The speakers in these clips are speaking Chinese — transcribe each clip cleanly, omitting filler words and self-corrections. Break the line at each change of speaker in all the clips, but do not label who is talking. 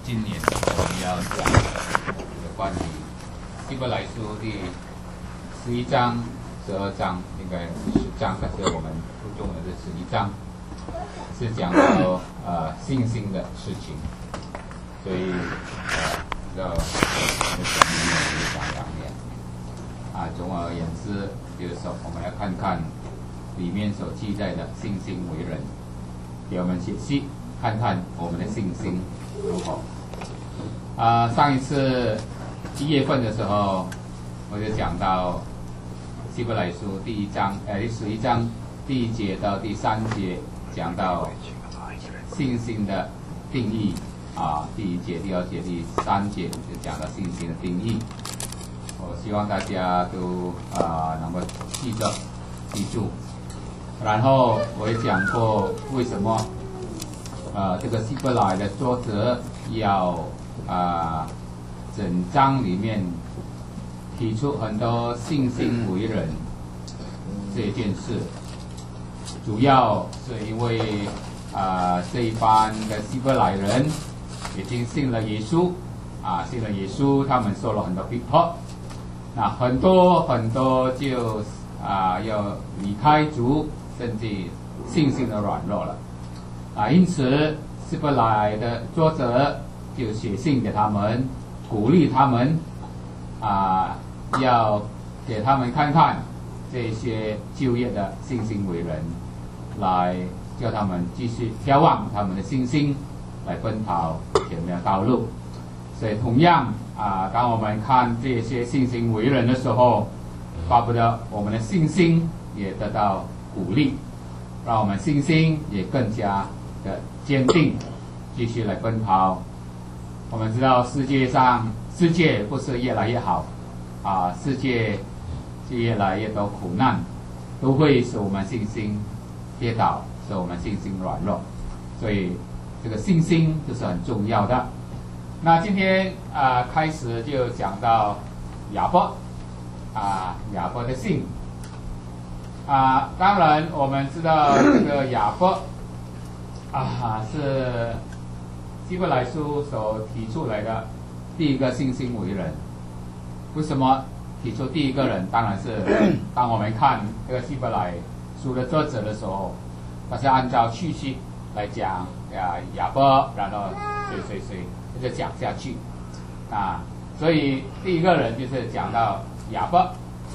今年我们要讲有关于希伯来书第11章、12章，应该是10章，但是我们注重的是11章，是讲到信心的事情，所以知道我们讲2年总而言之，就是说我们要看看里面所记载的信心为人，给我们解析，看看我们的信心如何。上一次1月份的时候，我就讲到希伯来书第11章第1节到第3节，讲到信心的定义第1节、第2节、第3节就讲到信心的定义。我希望大家都能够记住。然后我也讲过为什么这个希伯来的作者要整章里面提出很多信心为人这件事，主要是因为这一班的希伯来人已经信了耶稣信了耶稣，他们受了很多逼迫，那很多就要离开主，甚至信心的软弱了因此希伯来的作者就写信给他们，鼓励他们要给他们看看这些旧约的信心伟人，来叫他们继续眺望他们的信心，来奔跑前面的道路。所以同样当我们看这些信心伟人的时候，巴不得我们的信心也得到鼓励，让我们信心也更加的坚定，继续来奔跑。我们知道世界不是越来越好世界是越来越多苦难，都会使我们信心跌倒，使我们信心软弱，所以这个信心就是很重要的。那今天开始就讲到亚伯的信当然我们知道这个亚伯是希伯来书所提出来的第一个信心伟人。为什么提出第一个人？当然是当我们看这个希伯来书的作者的时候，他是按照序来讲亚伯，然后谁一直讲下去所以第一个人就是讲到亚伯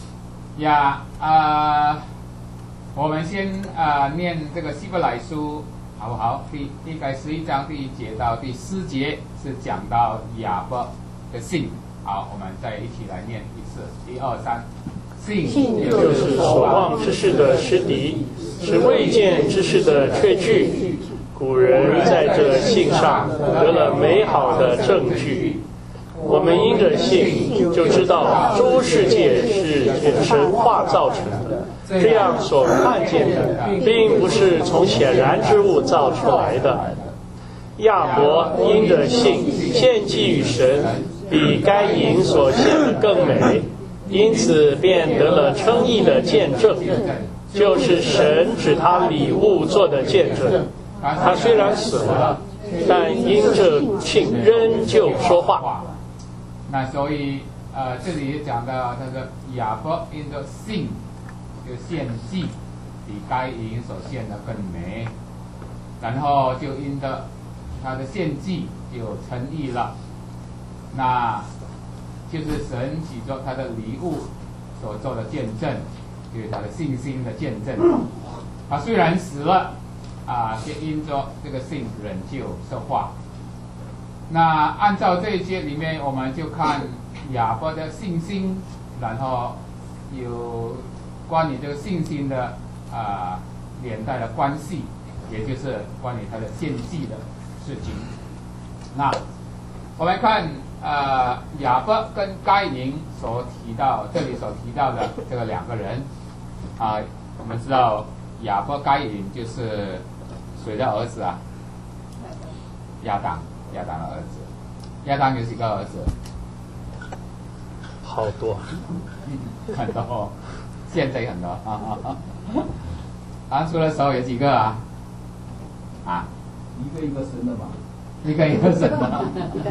我们先念这个希伯来书好不好？第11章第1节到第4节是讲到亚伯的信。好，我们再一起来念一次，1、2、3。
信就是所望之事的实底，是未见之事的确据。古人在这信上得了美好的证据。我们因着信就知道诸世界是神化造成的，这样所看见的并不是从显然之物造出来的。亚伯因着信献祭与神，比该隐所献的更美，因此便得了称义的见证，就是神指他礼物做的见证。他虽然死了，但因着信仍旧说话。
那所以这里也讲到他说亚伯因着信就献祭，比该隐所献的更美，然后就因着他的献祭就称义了，那就是神起作他的礼物所做的见证，就是他的信心的见证。他虽然死了就因着这个信仍旧说话。那按照这一节里面，我们就看亚伯的信心，然后有关于这个信心的连带的关系，也就是关于他的献祭的事情。那我们看亚伯跟该隐这里所提到的这个2个人我们知道亚伯该隐就是谁的儿子亚当的儿子。亚当有几个儿子？
好多
很多，现在很多当初的时候有几个
一个一个生的嘛。
一个有神了。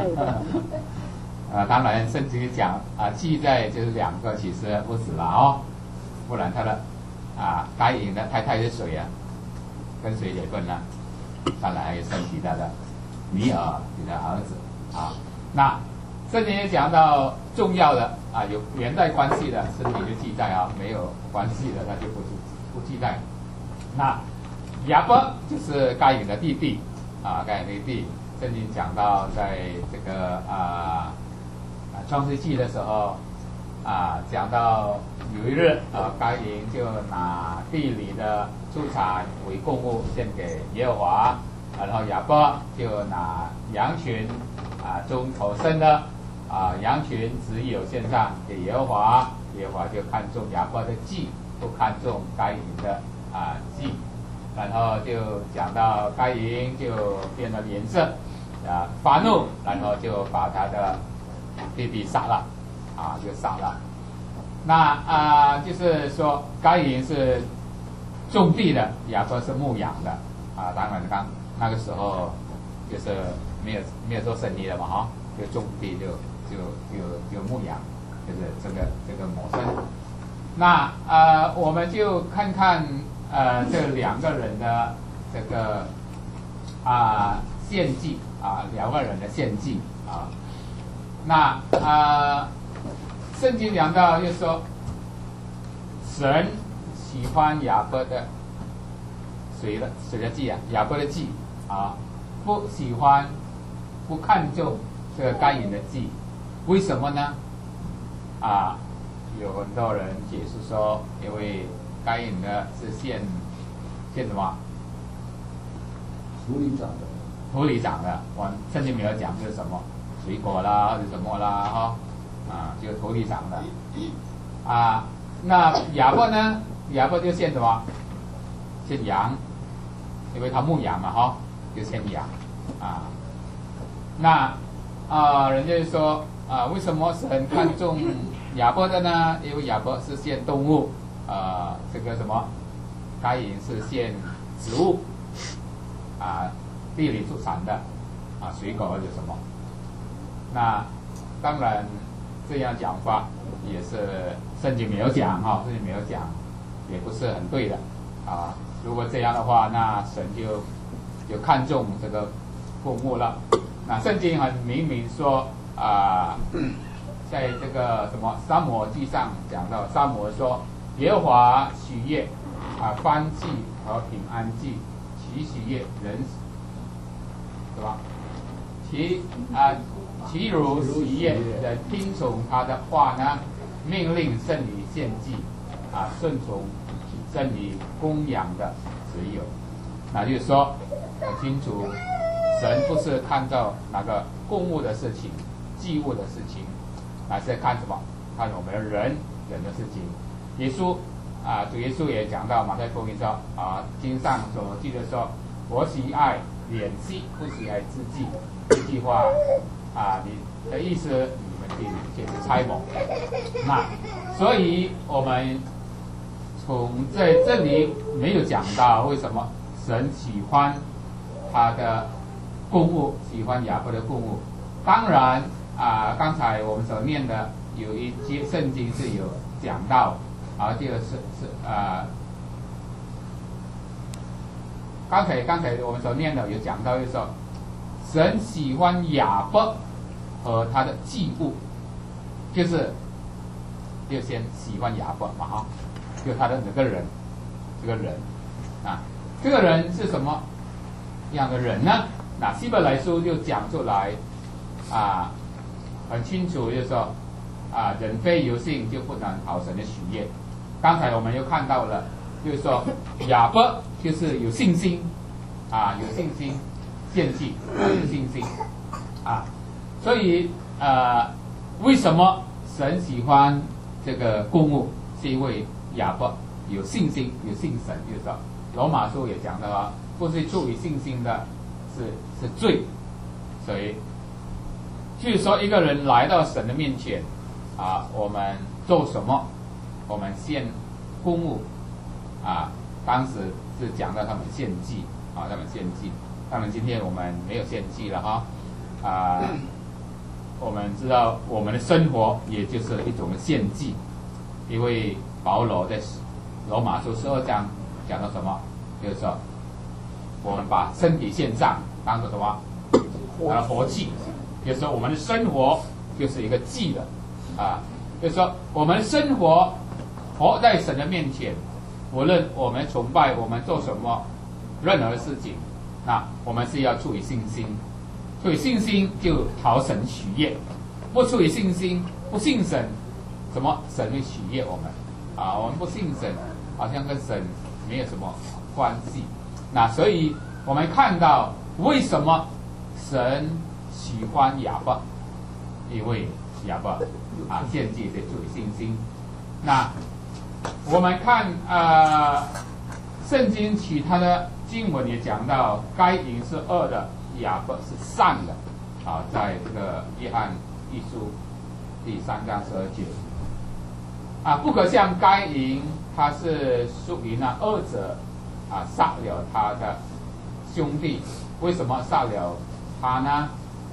当然圣经讲记载就是两个，其实不止了哦，不然他的该隐的太太是谁啊？跟谁结婚呢？当然还有生其他的女儿、你的儿子啊。那圣经也讲到重要的有连带关系的，圣经就记载没有关系的他就不记载。那亚伯就是该隐的弟弟该隐的弟弟，圣经讲到在这个创世纪的时候讲到有一日该隐就拿地里的出产为供物献给耶和华，然后亚伯就拿羊群中头生的羊群只有献上给耶和华，耶和华就看中亚伯的祭，不看重该隐的祭，然后就讲到该隐就变了脸色发怒，然后就把他的弟弟杀了就杀了。那就是说该隐是种地的，亚伯是牧羊的当然那个时候就是没有做生意的嘛就种地就牧羊，就是这个模式。那我们就看看这两个人的这个献祭两个人的献祭那圣经讲到就是说，神喜欢亚伯的谁的祭亚伯的祭不喜欢不看重这个该隐的祭，为什么呢？有很多人解释说，因为该隐的是献什么？土里长的，我圣经没有讲是什么水果啦或者什么啦就土里长的那亚伯呢？亚伯就献什么？献羊，因为他牧羊嘛就献羊那人家就说为什么神看重亚伯的呢？因为亚伯是献动物这个什么该隐是献植物地里出产的水果或者什么。那当然这样讲法也是圣经没有讲圣经没有讲，也不是很对的如果这样的话，那神就看重这个供物了。那圣经很明明说在这个什么撒母耳记上讲到，撒母耳说耶和华喜悦燔祭和平安祭，其喜悦人是吧？其如喜悦人听从他的话呢，命令胜于献祭顺从胜于供养的只有。那就是说很清楚，神不是看到那个供物的事情祭物的事情，而是看什么？看我们人的事情。耶稣主耶稣也讲到马太福音说经上所记的说，我喜爱脸祭，不喜爱肢祭。这句话你的意思你们去猜摩。那所以我们从这里没有讲到为什么神喜欢他的供物，喜欢亚伯的供物。当然刚才我们所念的有一些圣经是有讲到这个是刚才我们所念的有讲到，就是说神喜欢亚伯和他的祭物，就先喜欢亚伯嘛就他的这个人这个人是什么样的人呢？那希伯来书就讲出来很清楚，就是说人非有信就不能讨神的喜悦。刚才我们又看到了，就是说亚伯就是有信心有信心献祭有信心所以为什么神喜欢这个供物，是因为亚伯有信心有信神。就是说罗马书也讲到不是出于信心的是罪。所以就是说一个人来到神的面前我们做什么？我们献供物当时是讲到他们献祭他们献祭当然今天我们没有献祭了哈，我们知道我们的生活也就是一种献祭，因为保罗在罗马书12章讲到什么，就是说我们把身体献上当做什么活祭，就是说我们的生活就是一个祭的就是说我们生活在神的面前，无论我们崇拜我们做什么任何事情，那我们是要出于信心，出于信心就讨神喜悦，不出于信心不信神，什么神会喜悦我们我们不信神，好像跟神没有什么关系。那所以我们看到为什么神喜欢亚伯，因为亚伯献祭是出于信心。那我们看圣经其他的经文也讲到，该隐是恶的，亚伯是善的在这个约翰一书第3章12节不可像该隐，他是属于那恶者杀了他的兄弟。为什么杀了他呢？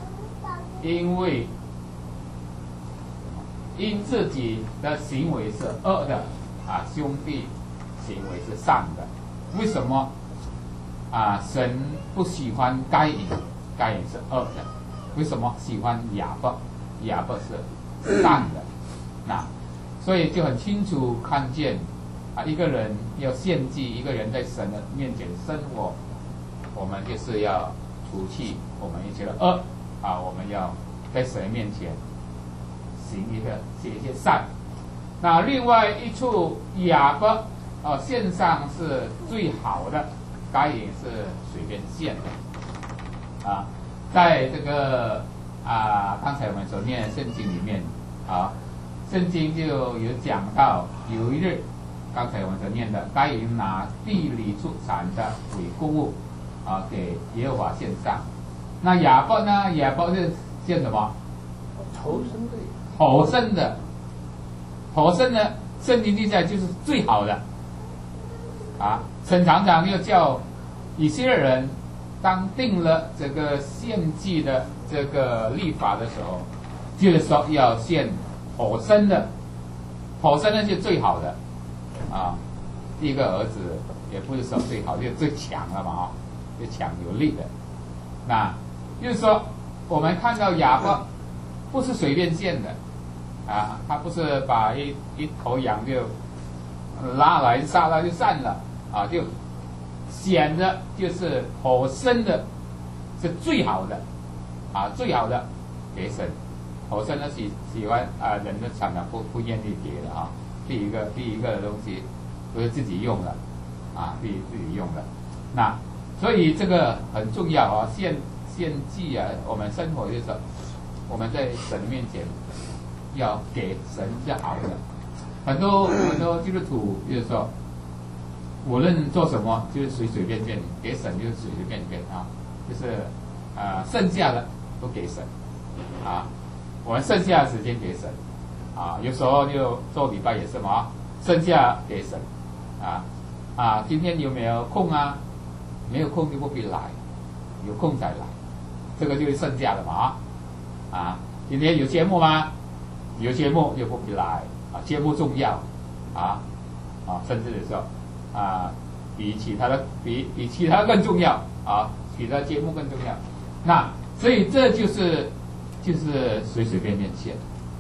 因自己的行为是恶的兄弟行为是善的。为什么神不喜欢该隐？该隐是恶的。为什么喜欢亚伯？亚伯是善的。那所以就很清楚看见一个人要献祭，一个人在神的面前生活，我们就是要除去我们一切的恶我们要在神面前行一些善。那另外一处亚伯献上是最好的，该隐是随便献的在这个刚才我们所念的圣经里面圣经就有讲到有一日，刚才我们所念的，该隐拿地里出产的为供物给耶和华献上。那亚伯呢？亚伯是献什么？头生的。头生的，圣经记载就是最好的神常常又叫以色列人，当定了这个献祭的这个律法的时候，就是说要献头生的，头生的是最好的第一个儿子也不是说最好，就是最强了嘛最强有力的。那就是说我们看到亚伯不是随便献的他不是把一头羊就拉来杀了就散了就显得就是头生的是最好的最好的给神。头生的喜欢人的常常不愿意给的第一个的东西都是自己用的自己用的。那所以这个很重要献祭我们生活就是我们在神面前要给神是好的。很多基督徒就是说无论做什么就是随便便，给神就是随便便就是剩下的都给神我们剩下的时间给神有时候就做礼拜也是嘛剩下给神今天有没有空没有空就不必来，有空才来，这个就是剩下的嘛今天有节目吗？有节目就不必来节目重要甚至说比其他更重要其他节目更重要。那所以这就是随便便献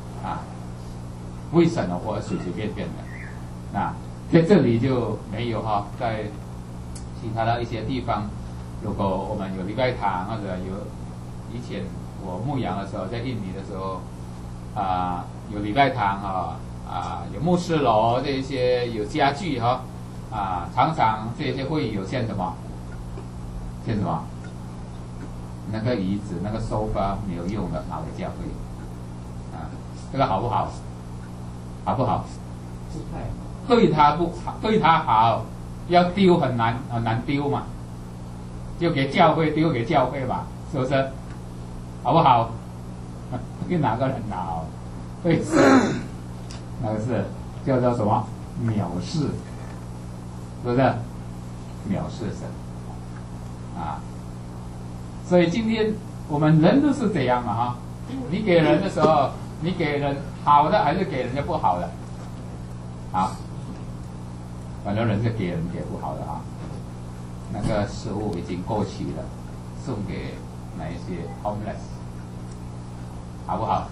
为神而随便便的。那在这里就没有在其他的一些地方，如果我们有礼拜堂或者有以前我牧羊的时候，在印尼的时候有礼拜堂有牧师楼这些有家具常常这些会有献什么？献什么？那个椅子那个sofa没有用的拿回教会这个好不好？好不好？对他好，要丢很难丢嘛，就给教会丢给教会吧，是不是？好不好？给哪个人拿对，那个是叫做什么？藐视，是不是？藐视神所以今天我们人都是这样嘛哈。你给人的时候，你给人好的还是给人家不好的？啊，很多人是给人家不好的啊。那个食物已经过期了，送给那一些 homeless， 好不好？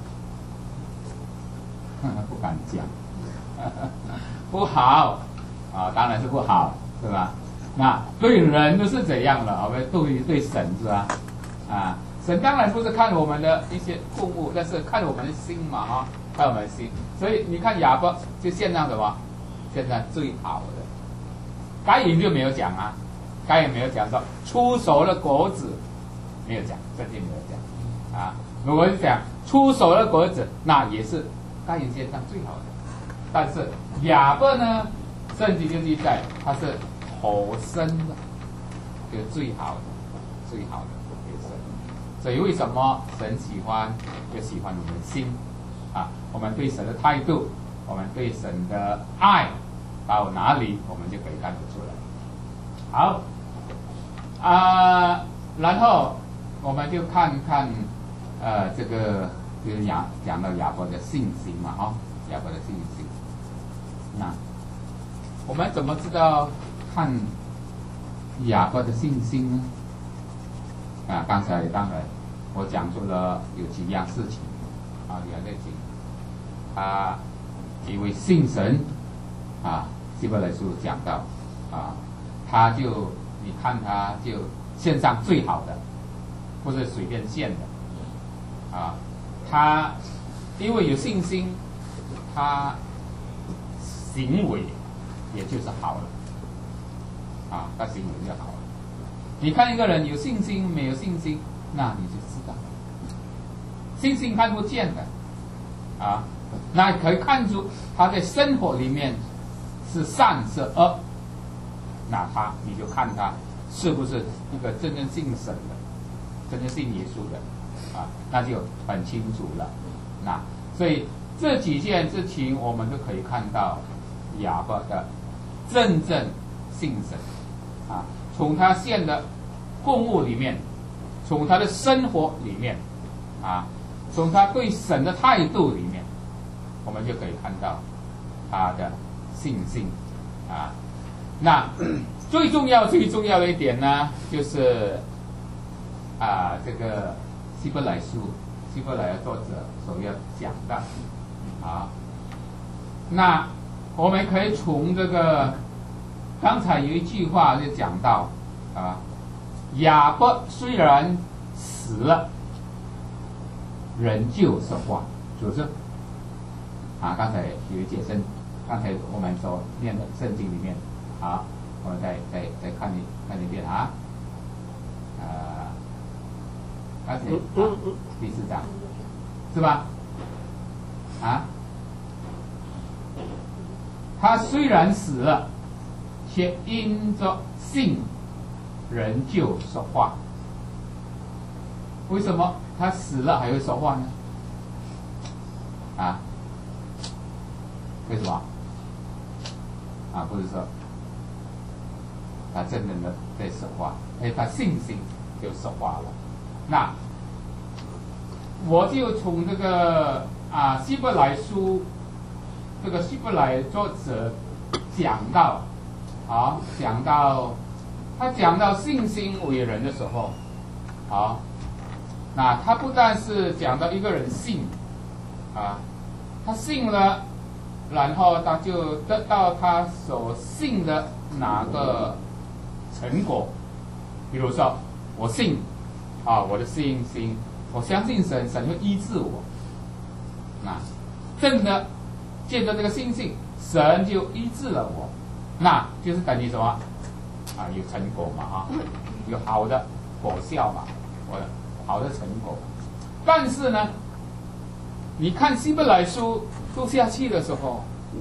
不敢讲，不好啊，当然是不好，是吧？那对人都是怎样的？我们对神是吧？啊，神当然不是看我们的一些供物，但是看我们的心嘛，哈，看我们的心。所以你看亚伯就献上什么？献上最好的。该隐就没有讲啊，该隐没有讲说出熟的果子，没有讲，圣经没有讲啊。如果是讲出熟的果子，那也是该隐献上最好的。但是亚伯呢，圣经就记载他是头生的，就是最好的，最好的给神。所以为什么神喜欢？就喜欢我们的心啊，我们对神的态度，我们对神的爱到哪里，我们就可以看得出来。好然后我们就看看这个就是讲到亚伯的信心嘛，哈，亚伯的信心。那我们怎么知道看亚伯的信心呢？啊，刚才当然我讲出了有几样事情啊，两类情。因为信神啊，希伯来书讲到啊，他就你看他就献上最好的，不是随便献的啊。他因为有信心，他行为也就是好了啊，他行为就好了。你看一个人有信心没有信心，那你就知道，信心看不见的啊，那可以看出他在生活里面是善是恶，那你就看他是不是一个真正信神的，真正信耶稣的啊，那就很清楚了。那所以这几件事情我们都可以看到亚伯的真正信神啊，从他献的供物里面，从他的生活里面啊，从他对神的态度里面，我们就可以看到他的信心啊。那最重要的一点呢，就是这个希伯来的作者所要讲的啊。那我们可以从这个刚才有一句话就讲到啊，亚伯虽然死了，仍旧是活，是不是？啊，刚才有一节刚才我们所念的圣经里面，好，我们再看一遍啊，而且第4章是吧？啊，他虽然死了，却因着信仍旧说话。为什么他死了还会说话呢？啊？为什么？啊，不是说他真正的在说话，他信心就说话了。那我就从这个希伯来书，这个希伯来作者讲到他讲到信心为人的时候，那他不但是讲到一个人信他信了，然后他就得到他所信的哪个成果。比如说我信我的信心，我相信神会医治我，那真的借着这个信心，神就医治了我，那就是等于什么有成果嘛有好的果效嘛，好的成果。但是呢，你看希伯来书读下去的时候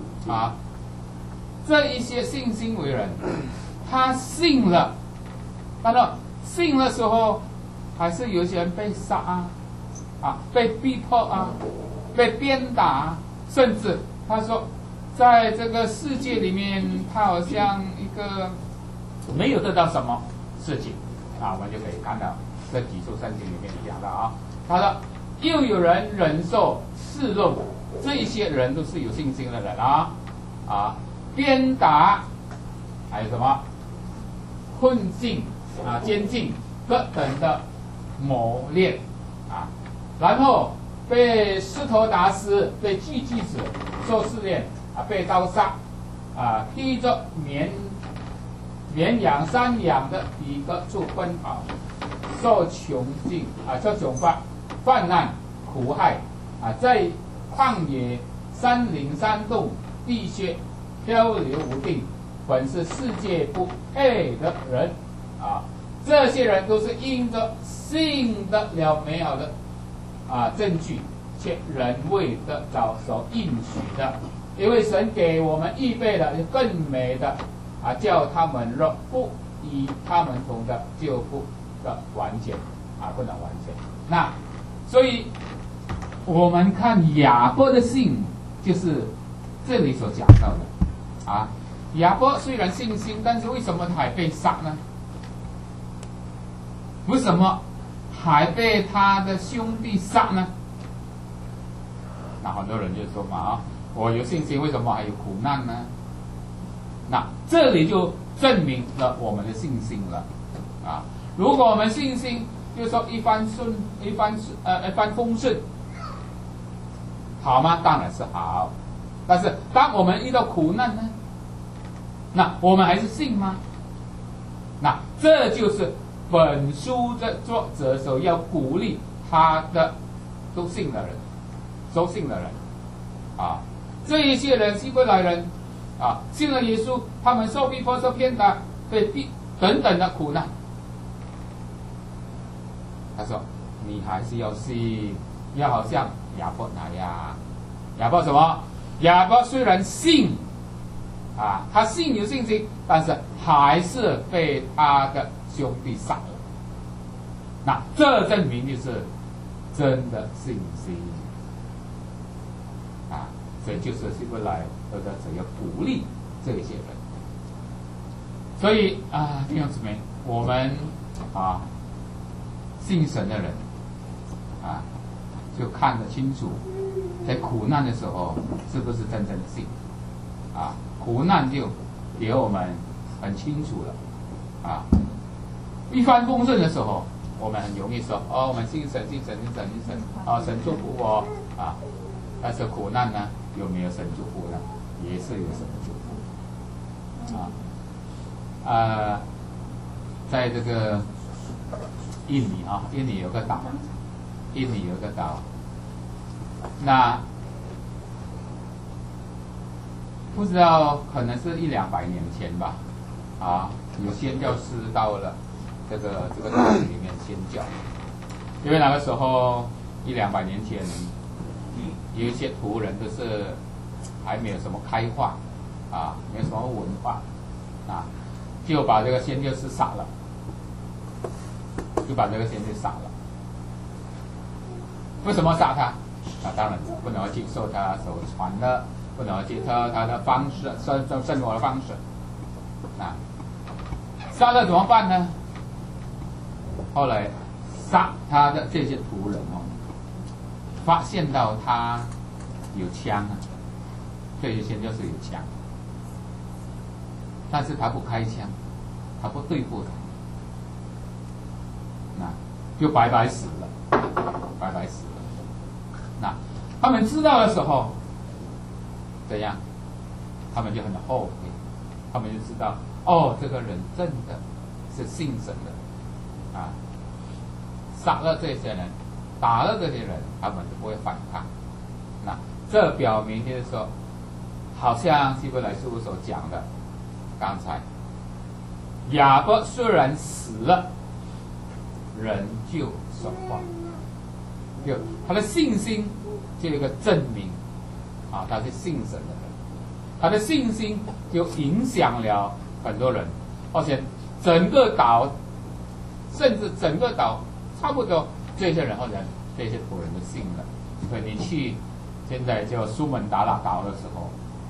这一些信心为人，他信了，但是信的时候还是有些人被杀被逼迫被鞭打甚至他说在这个世界里面，他好像一个没有得到什么事情我们就可以看到这几处圣经里面讲的啊。他说，又有人忍受试论，这些人都是有信心的人啊，鞭打，还有什么困境啊、监禁各等的磨练啊，然后被石头打死，被锯死，受试炼啊，被刀杀啊，披着绵羊、山羊的皮革处奔跑，受穷尽啊，受穷患难苦害啊，在旷野、山林、山洞、地穴漂流无定，本是世界不配的人啊。这些人都是因着信得了美好的证据，却仍未得着所应许的，因为神给我们预备的更美的叫他们若不与他们同的，就不的完全不能完全。那所以我们看亚伯的信，就是这里所讲到的亚伯虽然信心，但是为什么他还被杀呢？为什么还被他的兄弟杀呢？那很多人就说嘛我有信心，为什么还有苦难呢？那这里就证明了我们的信心了如果我们信心就是说一帆风顺，好吗？当然是好。但是当我们遇到苦难呢？那我们还是信吗？那这就是本书的作者所要鼓励他的都信的人这一些人希伯来人信了耶稣，他们受逼迫、受骗打、被逼等等的苦难。他说：“你还是要信，要好像亚伯那样。亚伯什么？亚伯虽然信他信有信心，但是还是被他的兄弟杀了。那这证明就是真的信心所以就是希伯来的作者要鼓励这些人。所以弟兄姊妹，我们信神的人就看得清楚，在苦难的时候是不是真正的信苦难就给我们很清楚了一帆风顺的时候，我们很容易说我们信神神祝福我但是苦难呢，有没有神祝福呢？也是有神祝福在这个印尼有个岛，那不知道可能是100-200年前吧有宣教师到了这个岛里面宣教，因为那个时候100-200年前有一些土人都是还没有什么开化没有什么文化就把这个宣教师杀了，为什么杀他？当然不能接受他所传的，不能接受他的方式生活的方式杀了怎么办呢？后来杀他的这些土人发现到他有枪这些宣教士有枪，但是他不开枪，他不对付他就白白死了。那他们知道的时候怎样？他们就很后悔，他们就知道这个人真的是信神的杀了这些人，打了这些人，他们就不会反抗。那这表明就是说，好像希伯来书所讲的，刚才亚伯虽然死了，仍旧守望，就他的信心就有一个证明他是信神的人，他的信心就影响了很多人，而且整个岛，甚至整个岛差不多这些人或者这些土人都信了。所以你去现在叫苏门答腊岛的时候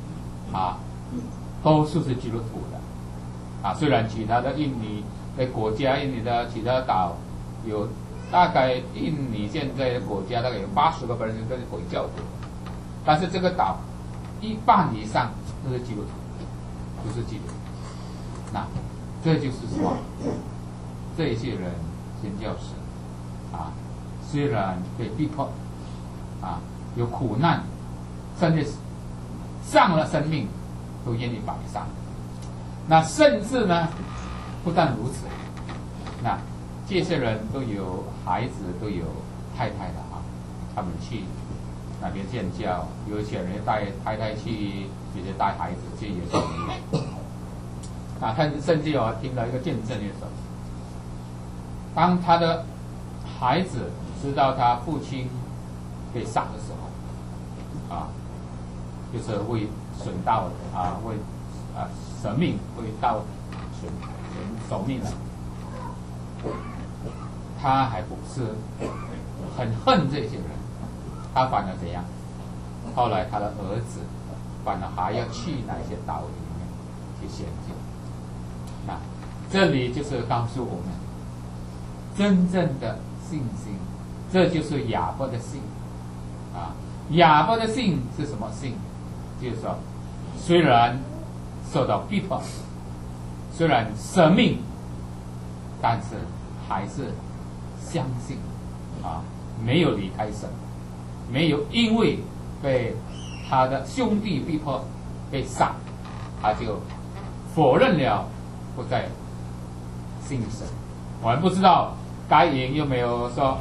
都是基督徒的虽然其他的印尼的国家、印尼的其他岛有大概印尼现在的国家大概有80%都是回教徒，但是这个岛1半以上都是基督徒，都是基督徒。那这就是说，这一些人宣教士啊，虽然被逼迫啊，有苦难，甚至丧了生命，都愿意摆上。那甚至呢，不但如此，那这些人都有孩子，都有太太的啊，他们去那边建教，有一些人带太太去，有些带孩子去，有些没有。啊，他甚至有听到一个见证的时候，当他的孩子知道他父亲被杀的时候，啊，就是为损道啊，为舍命，为道守命了，他还不是很恨这些人，他反而怎样？后来他的儿子反而还要去那些岛里面去献祭。那这里就是告诉我们，真正的信心，这就是亚伯的信啊。亚伯的信是什么信？就是说，虽然受到逼迫，虽然舍命，但是还是相信啊，没有离开神，没有因为被他的兄弟逼迫被杀，他就否认了，不再信神。我们不知道该隐有没有说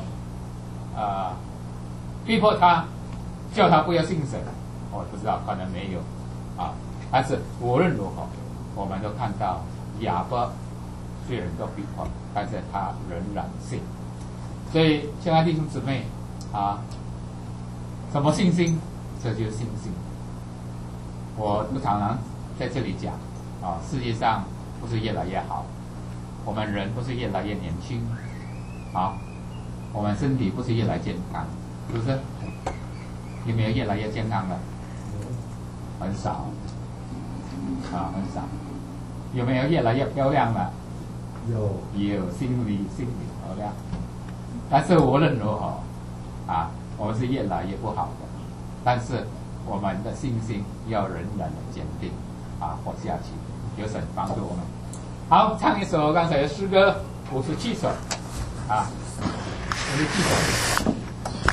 逼迫他，叫他不要信神，我不知道，可能没有啊。但是无论如何，我们都看到亚伯虽然都逼迫，但是他仍然信。所以，亲爱的弟兄姊妹啊，什么信心？这就是信心。我常常在这里讲啊，世界上不是越来越好，我们人不是越来越年轻，啊，我们身体不是越来越健康，是不是？有没有越来越健康的？很少，啊，很少。有没有越来越漂亮的？有，心理漂亮。但是无论如何，啊，我们是越来越不好的。但是我们的信心要仍然的坚定，啊，活下去，有神帮助我们。好，唱一首刚才的诗歌57首，啊，57首。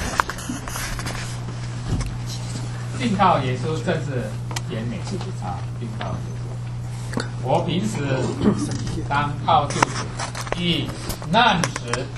信靠耶稣正是甜美啊！信靠耶稣，我平时当靠救主，遇难时